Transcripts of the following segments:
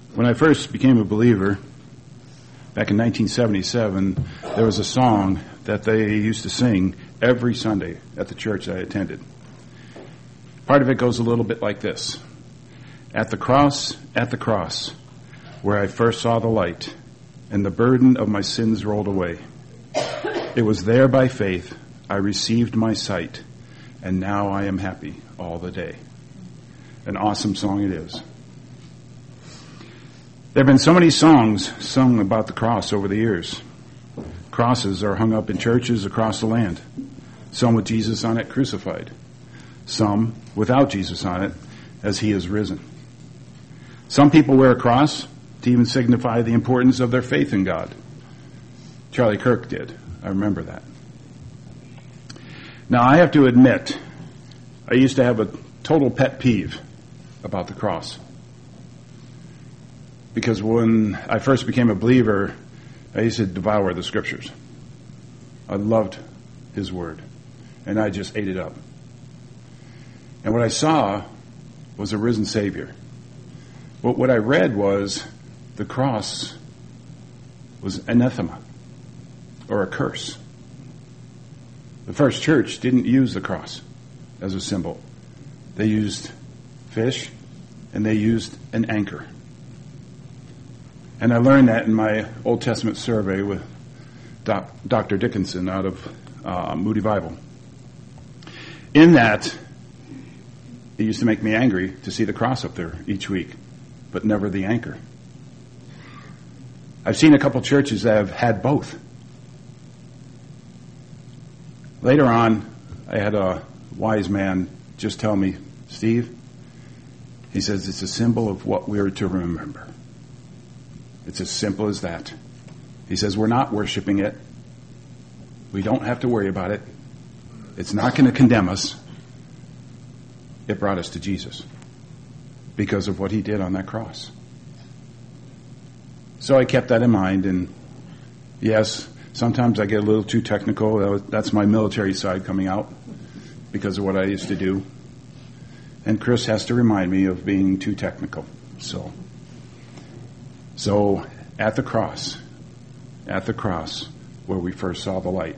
When I first became a believer, back in 1977, there was a song that they used to sing every Sunday at the church I attended. Part of it goes a little bit like this. At the cross, where I first saw the light, and the burden of my sins rolled away. It was there by faith I received my sight, and now I am happy all the day. An awesome song it is. There have been so many songs sung about the cross over the years. Crosses are hung up in churches across the land. Some with Jesus on it crucified. Some without Jesus on it as he is risen. Some people wear a cross to even signify the importance of their faith in God. Charlie Kirk did. I remember that. Now, I have to admit, I used to have a total pet peeve about the cross. Because when I first became a believer, I used to devour the scriptures. I loved his word, and I just ate it up. And what I saw was a risen Savior. But what I read was the cross was anathema, or a curse. The first church didn't use the cross as a symbol. They used fish, and they used an anchor. And I learned that in my Old Testament survey with Dr. Dickinson out of Moody Bible. In that, it used to make me angry to see the cross up there each week, but never the anchor. I've seen a couple churches that have had both. Later on, I had a wise man just tell me, Steve, he says it's a symbol of what we're to remember. It's as simple as that. He says we're not worshiping it. We don't have to worry about it. It's not going to condemn us. It brought us to Jesus because of what he did on that cross. So I kept that in mind, and yes, sometimes I get a little too technical. That's my military side coming out because of what I used to do. And Chris has to remind me of being too technical. So at the cross where we first saw the light.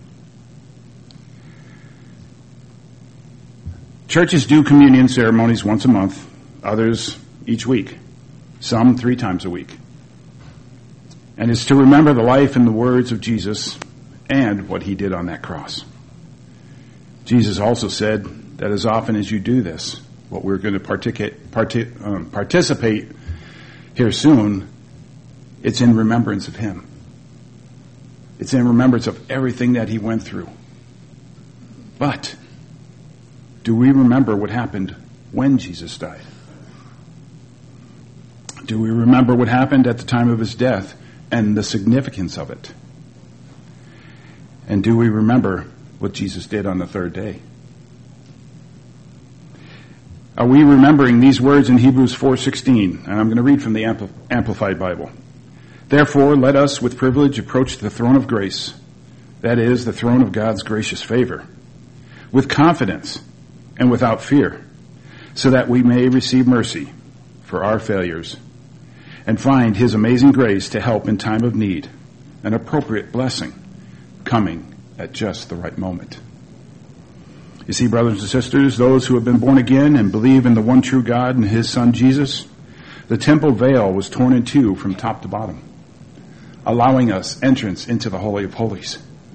Churches do communion ceremonies once a month, others each week, some 3 times a week. And it's to remember the life and the words of Jesus and what he did on that cross. Jesus also said that as often as you do this, what we're going to participate here soon, it's in remembrance of him. It's in remembrance of everything that he went through. But do we remember what happened when Jesus died? Do we remember what happened at the time of his death and the significance of it? And do we remember what Jesus did on the 3rd day? Are we remembering these words in Hebrews 4:16? And I'm going to read from the Amplified Bible. Therefore, let us with privilege approach the throne of grace, that is, the throne of God's gracious favor, with confidence and without fear, so that we may receive mercy for our failures and find his amazing grace to help in time of need, an appropriate blessing coming at just the right moment. You see, brothers and sisters, those who have been born again and believe in the one true God and his Son Jesus, the temple veil was torn in two from top to bottom, allowing us entrance into the Holy of Holies.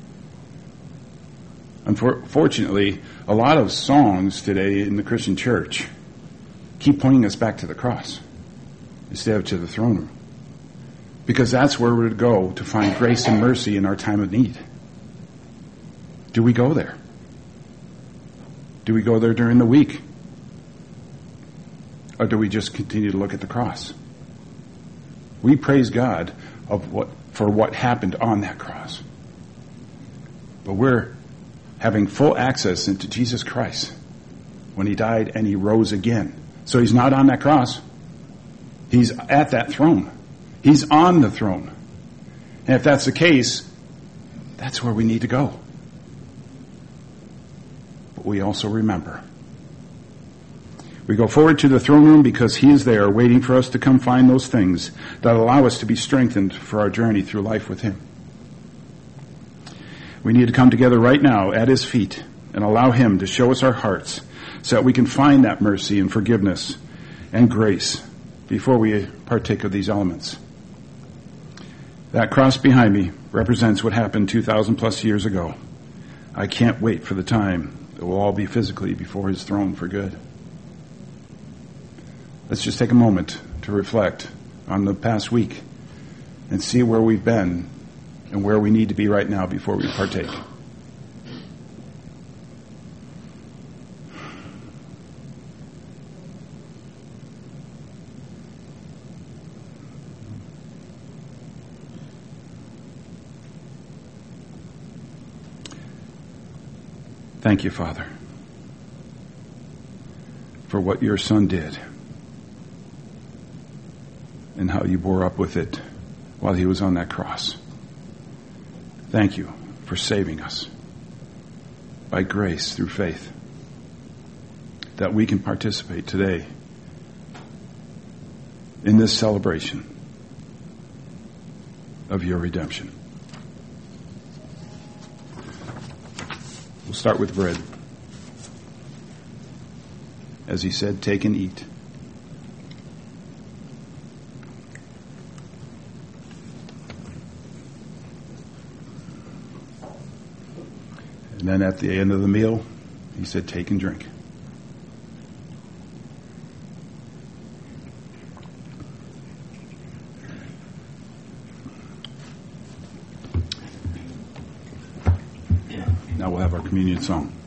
Unfortunately, a lot of songs today in the Christian church keep pointing us back to the cross instead of to the throne room, because that's where we're to go to find grace and mercy in our time of need. Do we go there? Do we go there during the week? Or do we just continue to look at the cross? We praise God for what happened on that cross. But we're having full access into Jesus Christ when he died and he rose again. So he's not on that cross. He's at that throne. He's on the throne. And if that's the case, that's where we need to go. But we also remember. We go forward to the throne room because he is there waiting for us to come find those things that allow us to be strengthened for our journey through life with him. We need to come together right now at his feet and allow him to show us our hearts so that we can find that mercy and forgiveness and grace before we partake of these elements. That cross behind me represents what happened 2,000 plus years ago. I can't wait for the time that we'll all be physically before his throne for good. Let's just take a moment to reflect on the past week and see where we've been and where we need to be right now before we partake. Thank you, Father, for what your Son did and how you bore up with it while he was on that cross. Thank you for saving us by grace through faith, that we can participate today in this celebration of your redemption. We'll start with bread. As he said, take and eat. And then at the end of the meal, he said, take and drink. Now we'll have our communion song.